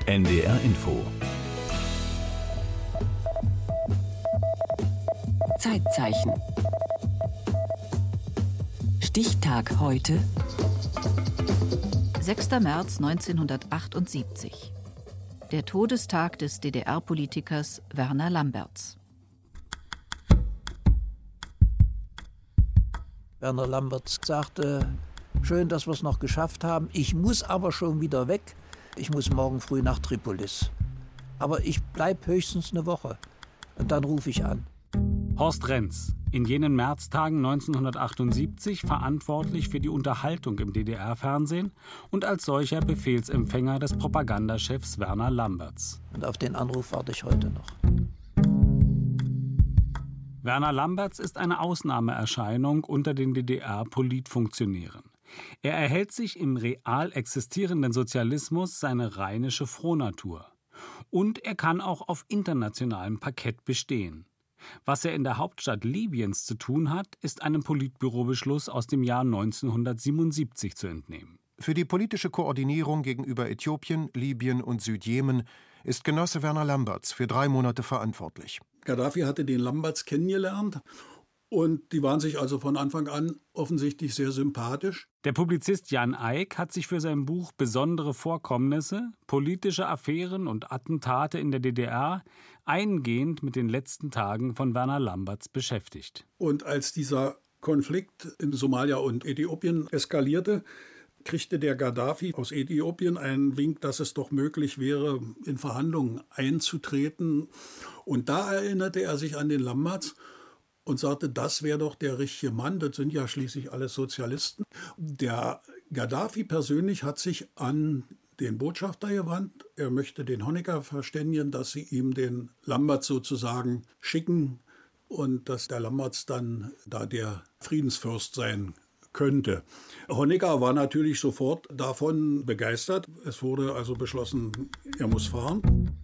NDR Info. Zeitzeichen. Stichtag heute. 6. März 1978. Der Todestag des DDR-Politikers Werner Lambertz. Werner Lambertz sagte, schön, dass wir es noch geschafft haben. Ich muss aber schon wieder weg. Ich muss morgen früh nach Tripolis. Aber ich bleibe höchstens eine Woche. Und dann rufe ich an. Horst Renz, in jenen Märztagen 1978 verantwortlich für die Unterhaltung im DDR-Fernsehen und als solcher Befehlsempfänger des Propagandachefs Werner Lambertz. Und auf den Anruf warte ich heute noch. Werner Lambertz ist eine Ausnahmeerscheinung unter den DDR-Politfunktionären. Er erhält sich im real existierenden Sozialismus seine rheinische Frohnatur. Und er kann auch auf internationalem Parkett bestehen. Was er in der Hauptstadt Libyens zu tun hat, ist einem Politbürobeschluss aus dem Jahr 1977 zu entnehmen. Für die politische Koordinierung gegenüber Äthiopien, Libyen und Südjemen ist Genosse Werner Lambertz für 3 Monate verantwortlich. Gaddafi hatte den Lambertz kennengelernt und die waren sich also von Anfang an offensichtlich sehr sympathisch. Der Publizist Jan Eick hat sich für sein Buch Besondere Vorkommnisse, politische Affären und Attentate in der DDR eingehend mit den letzten Tagen von Werner Lambertz beschäftigt. Und als dieser Konflikt in Somalia und Äthiopien eskalierte, kriegte der Gaddafi aus Äthiopien einen Wink, dass es doch möglich wäre, in Verhandlungen einzutreten. Und da erinnerte er sich an den Lambertz und sagte, das wäre doch der richtige Mann, das sind ja schließlich alles Sozialisten. Der Gaddafi persönlich hat sich an den Botschafter gewandt. Er möchte den Honecker verständigen, dass sie ihm den Lambertz sozusagen schicken und dass der Lambertz dann da der Friedensfürst sein könnte. Honecker war natürlich sofort davon begeistert. Es wurde also beschlossen, er muss fahren.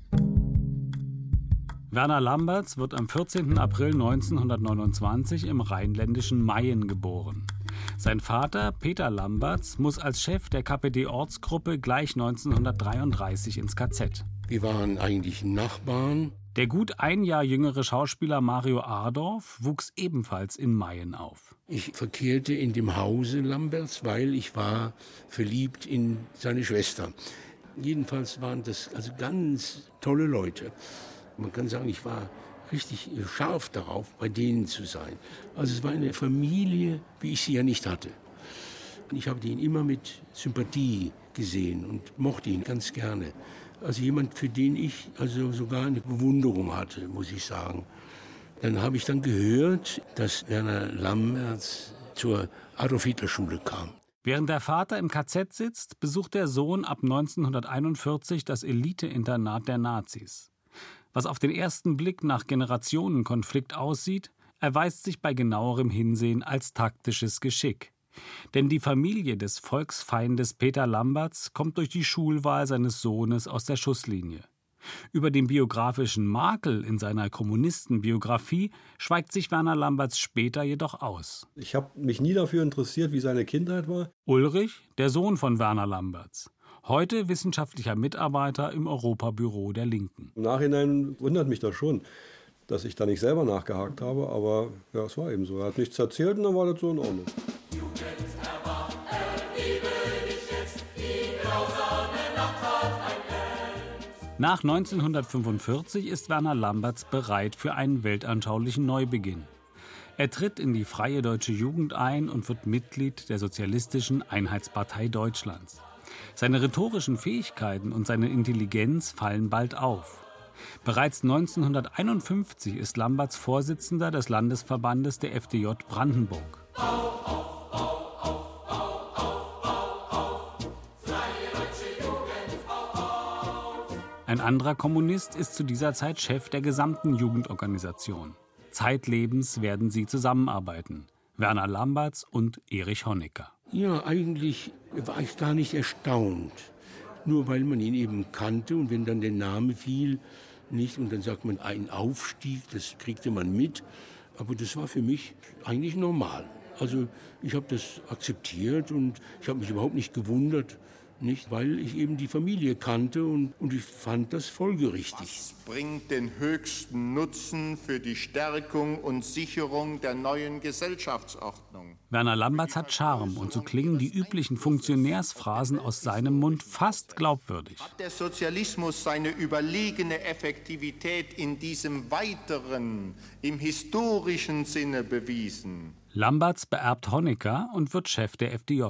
Werner Lambertz wird am 14. April 1929 im rheinländischen Mayen geboren. Sein Vater, Peter Lambertz, muss als Chef der KPD-Ortsgruppe gleich 1933 ins KZ. Wir waren eigentlich Nachbarn. Der gut ein Jahr jüngere Schauspieler Mario Adorf wuchs ebenfalls in Mayen auf. Ich verkehrte in dem Hause Lambertz, weil ich war verliebt in seine Schwester. Jedenfalls waren das also ganz tolle Leute. Man kann sagen, ich war richtig scharf darauf, bei denen zu sein. Also es war eine Familie, wie ich sie ja nicht hatte. Ich habe ihn immer mit Sympathie gesehen und mochte ihn ganz gerne. Also jemand, für den ich also sogar eine Bewunderung hatte, muss ich sagen. Dann habe ich dann gehört, dass Werner Lambertz zur Adolf-Hitler-Schule kam. Während der Vater im KZ sitzt, besucht der Sohn ab 1941 das Elite-Internat der Nazis. Was auf den ersten Blick nach Generationenkonflikt aussieht, erweist sich bei genauerem Hinsehen als taktisches Geschick. Denn die Familie des Volksfeindes Peter Lambertz kommt durch die Schulwahl seines Sohnes aus der Schusslinie. Über den biografischen Makel in seiner Kommunistenbiografie schweigt sich Werner Lambertz später jedoch aus. Ich habe mich nie dafür interessiert, wie seine Kindheit war. Ulrich, der Sohn von Werner Lambertz, heute wissenschaftlicher Mitarbeiter im Europabüro der Linken. Im Nachhinein wundert mich das schon, dass ich da nicht selber nachgehakt habe, aber ja, es war eben so. Er hat nichts erzählt und dann war das so in Ordnung. Nach 1945 ist Werner Lambertz bereit für einen weltanschaulichen Neubeginn. Er tritt in die Freie Deutsche Jugend ein und wird Mitglied der Sozialistischen Einheitspartei Deutschlands. Seine rhetorischen Fähigkeiten und seine Intelligenz fallen bald auf. Bereits 1951 ist Lambertz Vorsitzender des Landesverbandes der FDJ Brandenburg. Ein anderer Kommunist ist zu dieser Zeit Chef der gesamten Jugendorganisation. Zeitlebens werden sie zusammenarbeiten. Werner Lambertz und Erich Honecker. Ja, eigentlich war ich gar nicht erstaunt. Nur weil man ihn eben kannte und wenn dann der Name fiel, nicht. Und dann sagt man, ein Aufstieg, das kriegte man mit. Aber das war für mich eigentlich normal. Also ich habe das akzeptiert und ich habe mich überhaupt nicht gewundert, nicht, weil ich eben die Familie kannte und ich fand das folgerichtig. Was bringt den höchsten Nutzen für die Stärkung und Sicherung der neuen Gesellschaftsordnung? Werner Lambertz hat Charme und so klingen die üblichen Funktionärsphrasen aus seinem Mund fast glaubwürdig. Hat der Sozialismus seine überlegene Effektivität in diesem weiteren, im historischen Sinne bewiesen? Lambertz beerbt Honecker und wird Chef der FDJ.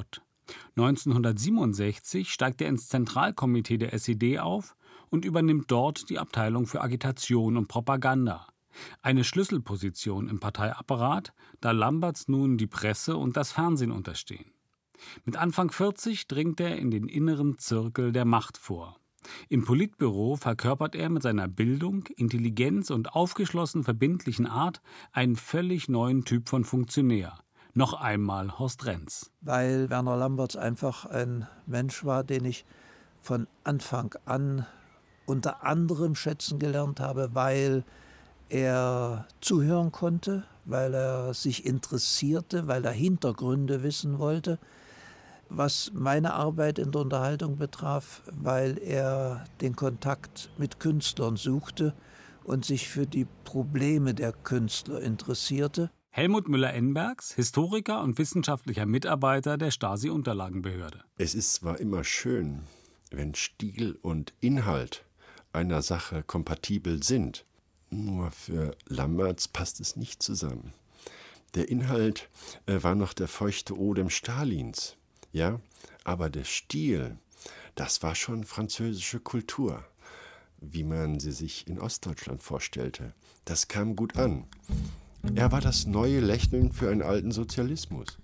1967 steigt er ins Zentralkomitee der SED auf und übernimmt dort die Abteilung für Agitation und Propaganda. Eine Schlüsselposition im Parteiapparat, da Lambertz nun die Presse und das Fernsehen unterstehen. Mit Anfang 40 dringt er in den inneren Zirkel der Macht vor. Im Politbüro verkörpert er mit seiner Bildung, Intelligenz und aufgeschlossen verbindlichen Art einen völlig neuen Typ von Funktionär. Noch einmal Horst Renz. Weil Werner Lambertz einfach ein Mensch war, den ich von Anfang an unter anderem schätzen gelernt habe, weil er zuhören konnte, weil er sich interessierte, weil er Hintergründe wissen wollte. Was meine Arbeit in der Unterhaltung betraf, weil er den Kontakt mit Künstlern suchte und sich für die Probleme der Künstler interessierte. Helmut Müller-Enbergs, Historiker und wissenschaftlicher Mitarbeiter der Stasi-Unterlagenbehörde. Es ist zwar immer schön, wenn Stil und Inhalt einer Sache kompatibel sind, nur für Lambertz passt es nicht zusammen. Der Inhalt war noch der feuchte Odem Stalins, ja, aber der Stil, das war schon französische Kultur, wie man sie sich in Ostdeutschland vorstellte. Das kam gut an. Er war das neue Lächeln für einen alten Sozialismus.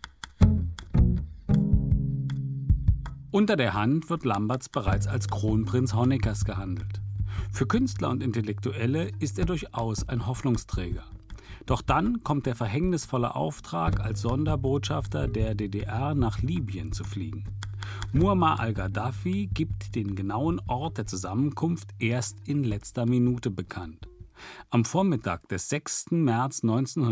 Unter der Hand wird Lambertz bereits als Kronprinz Honeckers gehandelt. Für Künstler und Intellektuelle ist er durchaus ein Hoffnungsträger. Doch dann kommt der verhängnisvolle Auftrag, als Sonderbotschafter der DDR nach Libyen zu fliegen. Muammar al-Gaddafi gibt den genauen Ort der Zusammenkunft erst in letzter Minute bekannt. Am Vormittag des 6. März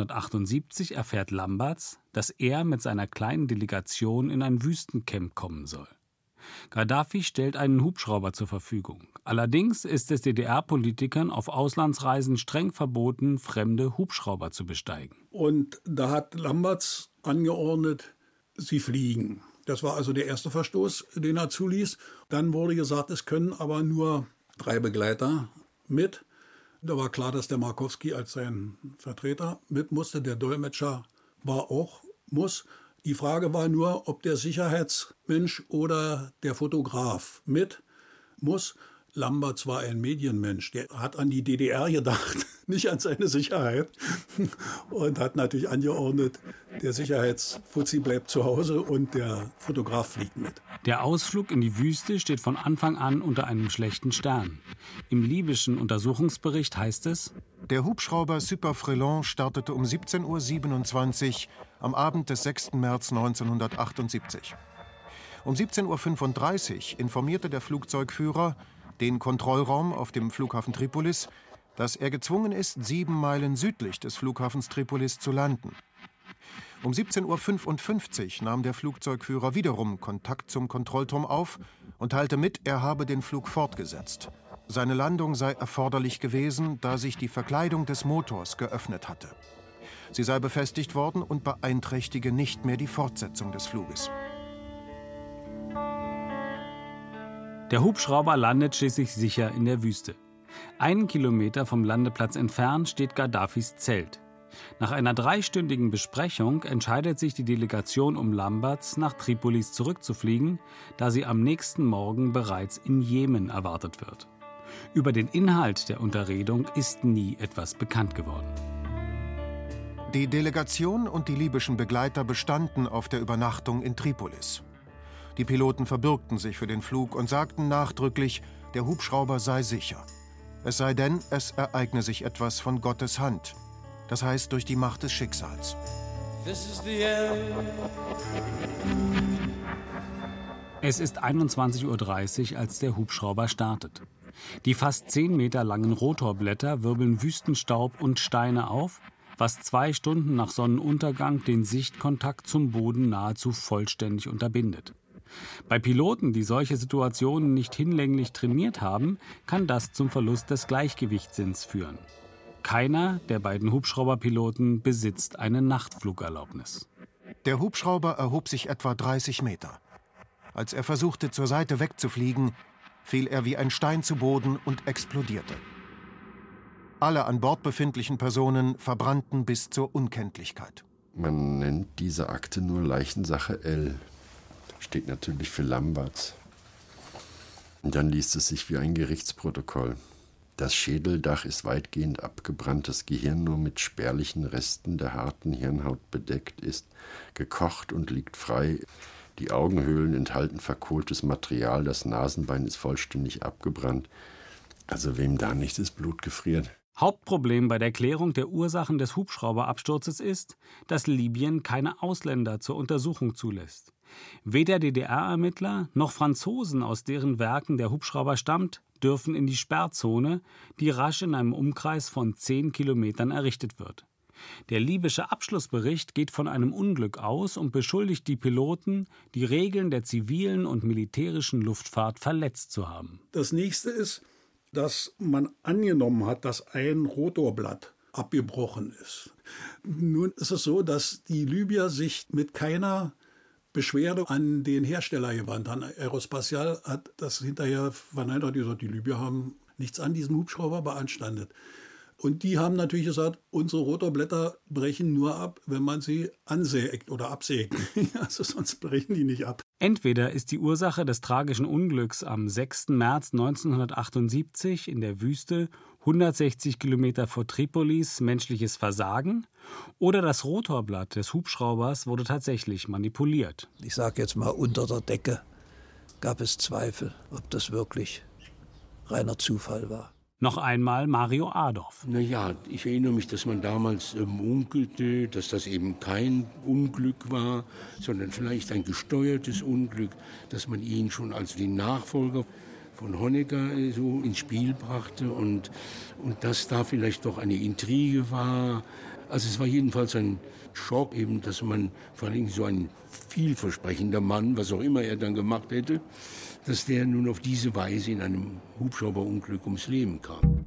1978 erfährt Lambertz, dass er mit seiner kleinen Delegation in ein Wüstencamp kommen soll. Gaddafi stellt einen Hubschrauber zur Verfügung. Allerdings ist es DDR-Politikern auf Auslandsreisen streng verboten, fremde Hubschrauber zu besteigen. Und da hat Lambertz angeordnet, sie fliegen. Das war also der erste Verstoß, den er zuließ. Dann wurde gesagt, es können aber nur 3 Begleiter mit. Da war klar, dass der Markowski als sein Vertreter mit musste. Der Dolmetscher war auch muss. Die Frage war nur, ob der Sicherheitsmensch oder der Fotograf mit muss. Lambertz war ein Medienmensch, der hat an die DDR gedacht, nicht an seine Sicherheit. Und hat natürlich angeordnet, der Sicherheitsfuzzi bleibt zu Hause und der Fotograf fliegt mit. Der Ausflug in die Wüste steht von Anfang an unter einem schlechten Stern. Im libyschen Untersuchungsbericht heißt es: Der Hubschrauber Super Frelon startete um 17:27 Uhr am Abend des 6. März 1978. Um 17:35 Uhr informierte der Flugzeugführer den Kontrollraum auf dem Flughafen Tripolis, dass er gezwungen ist, 7 Meilen südlich des Flughafens Tripolis zu landen. Um 17:55 Uhr nahm der Flugzeugführer wiederum Kontakt zum Kontrollturm auf und teilte mit, er habe den Flug fortgesetzt. Seine Landung sei erforderlich gewesen, da sich die Verkleidung des Motors geöffnet hatte. Sie sei befestigt worden und beeinträchtige nicht mehr die Fortsetzung des Fluges. Der Hubschrauber landet schließlich sicher in der Wüste. 1 Kilometer vom Landeplatz entfernt steht Gaddafis Zelt. Nach einer 3-stündigen Besprechung entscheidet sich die Delegation um Lambertz, nach Tripolis zurückzufliegen, da sie am nächsten Morgen bereits in Jemen erwartet wird. Über den Inhalt der Unterredung ist nie etwas bekannt geworden. Die Delegation und die libyschen Begleiter bestanden auf der Übernachtung in Tripolis. Die Piloten verbürgten sich für den Flug und sagten nachdrücklich, der Hubschrauber sei sicher. Es sei denn, es ereigne sich etwas von Gottes Hand. Das heißt, durch die Macht des Schicksals. Es ist 21:30 Uhr, als der Hubschrauber startet. Die fast 10 Meter langen Rotorblätter wirbeln Wüstenstaub und Steine auf, was 2 Stunden nach Sonnenuntergang den Sichtkontakt zum Boden nahezu vollständig unterbindet. Bei Piloten, die solche Situationen nicht hinlänglich trainiert haben, kann das zum Verlust des Gleichgewichtssinns führen. Keiner der beiden Hubschrauberpiloten besitzt eine Nachtflugerlaubnis. Der Hubschrauber erhob sich etwa 30 Meter. Als er versuchte, zur Seite wegzufliegen, fiel er wie ein Stein zu Boden und explodierte. Alle an Bord befindlichen Personen verbrannten bis zur Unkenntlichkeit. Man nennt diese Akte nur Leichensache L. Steht natürlich für Lambertz. Und dann liest es sich wie ein Gerichtsprotokoll. Das Schädeldach ist weitgehend abgebrannt, das Gehirn nur mit spärlichen Resten der harten Hirnhaut bedeckt ist, gekocht und liegt frei. Die Augenhöhlen enthalten verkohltes Material, das Nasenbein ist vollständig abgebrannt. Also wem da nicht das Blut gefriert. Hauptproblem bei der Klärung der Ursachen des Hubschrauberabsturzes ist, dass Libyen keine Ausländer zur Untersuchung zulässt. Weder DDR-Ermittler noch Franzosen, aus deren Werken der Hubschrauber stammt, dürfen in die Sperrzone, die rasch in einem Umkreis von 10 Kilometern errichtet wird. Der libysche Abschlussbericht geht von einem Unglück aus und beschuldigt die Piloten, die Regeln der zivilen und militärischen Luftfahrt verletzt zu haben. Das nächste ist, dass man angenommen hat, dass ein Rotorblatt abgebrochen ist. Nun ist es so, dass die Libyer sich mit keiner Beschwerde an den Hersteller gewandt haben. Aerospatiale hat das hinterher verneint, hat gesagt, die Libyer haben nichts an diesem Hubschrauber beanstandet. Und die haben natürlich gesagt, unsere Rotorblätter brechen nur ab, wenn man sie ansägt oder absägt. Also sonst brechen die nicht ab. Entweder ist die Ursache des tragischen Unglücks am 6. März 1978 in der Wüste 160 Kilometer vor Tripolis menschliches Versagen, oder das Rotorblatt des Hubschraubers wurde tatsächlich manipuliert. Ich sage jetzt mal, unter der Decke gab es Zweifel, ob das wirklich reiner Zufall war. Noch einmal Mario Adorf. Naja, ich erinnere mich, dass man damals munkelte, dass das eben kein Unglück war, sondern vielleicht ein gesteuertes Unglück, dass man ihn schon als den Nachfolger von Honecker so ins Spiel brachte und dass da vielleicht doch eine Intrige war. Also es war jedenfalls ein Schock eben, dass man vor allem so ein vielversprechender Mann, was auch immer er dann gemacht hätte, dass der nun auf diese Weise in einem Hubschrauberunglück ums Leben kam.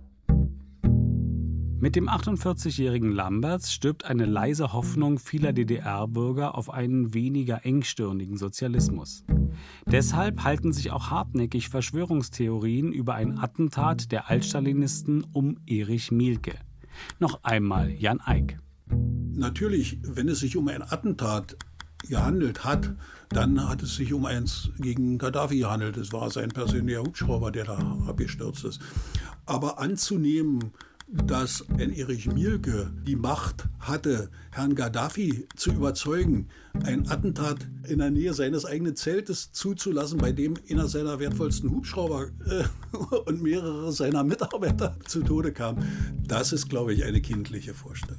Mit dem 48-jährigen Lambertz stirbt eine leise Hoffnung vieler DDR-Bürger auf einen weniger engstirnigen Sozialismus. Deshalb halten sich auch hartnäckig Verschwörungstheorien über ein Attentat der Altstalinisten um Erich Mielke. Noch einmal Jan Eick. Natürlich, wenn es sich um ein Attentat gehandelt hat, dann hat es sich um eins gegen Gaddafi gehandelt. Es war sein persönlicher Hubschrauber, der da abgestürzt ist. Aber anzunehmen, dass ein Erich Mielke die Macht hatte, Herrn Gaddafi zu überzeugen, ein Attentat in der Nähe seines eigenen Zeltes zuzulassen, bei dem einer seiner wertvollsten Hubschrauber und mehrere seiner Mitarbeiter zu Tode kamen, das ist, glaube ich, eine kindliche Vorstellung.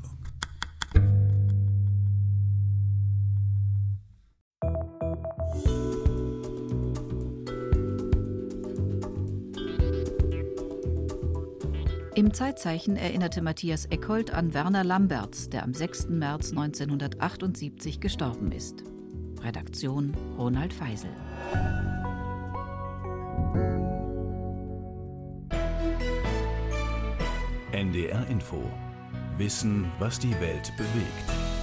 Im Zeitzeichen erinnerte Matthias Eckhold an Werner Lambertz, der am 6. März 1978 gestorben ist. Redaktion Ronald Feisel. NDR Info. Wissen, was die Welt bewegt.